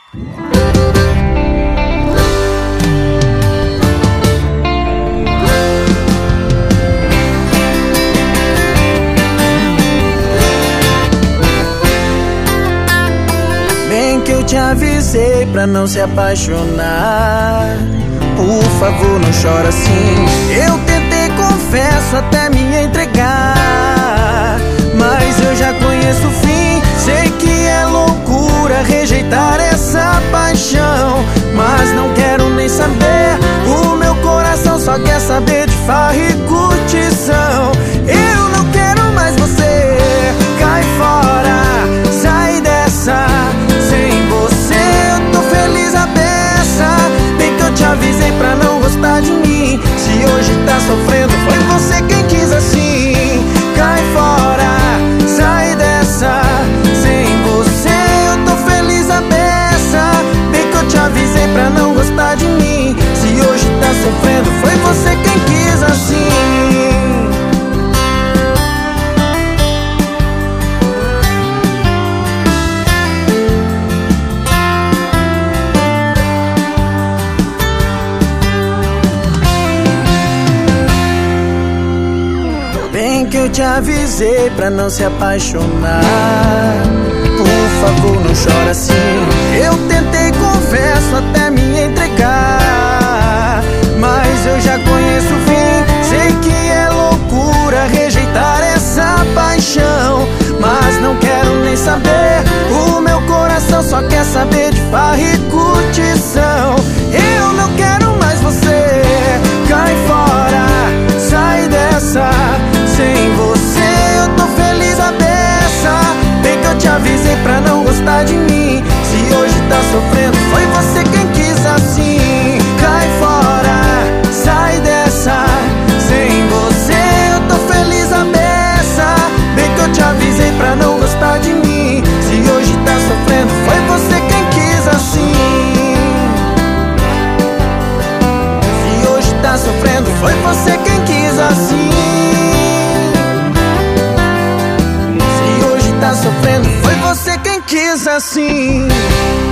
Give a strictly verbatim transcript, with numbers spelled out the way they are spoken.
Bem que eu te avisei pra não se apaixonar. Por favor, não chora assim. Eu tentei, confesso, até me entregar, mas eu já conheço o fim. Sei que é loucura rejeitar essa paixão, mas não quero nem saber. O meu coração só quer saber de farra e curtição. Eu não quero mais você. Cai fora, sai dessa. Sem você eu tô feliz a beça. Bem que eu te avisei pra não gostar de mim. Se hoje tá sofrendo, foi você quem quis assim. Cai fora, sai dessa. Sem você eu tô feliz a beça. Bem que eu te avisei pra não gostar de mim. Se hoje tá sofrendo, foi você quem quis assim. Bem que eu te avisei pra não se apaixonar. Por favor, não chora assim. Eu tentei, confesso, até me entregar, mas eu já conheço o fim. Sei que é loucura rejeitar essa paixão, mas não quero nem saber. O meu coração só quer saber de farra e curtição. Eu não quero mais você. Cai fora, sai dessa. Sem você eu tô feliz a beça. Bem que eu te avisei pra não gostar de mim. Se hoje tá sofrendo, foi você quem quis assim. Cai fora, sai dessa. Sem você eu tô feliz a beça. Bem que eu te avisei pra não gostar de mim. Se hoje tá sofrendo, foi você quem quis assim. Se hoje tá sofrendo, foi você quem quis assim. Tá sofrendo, foi você quem quis assim.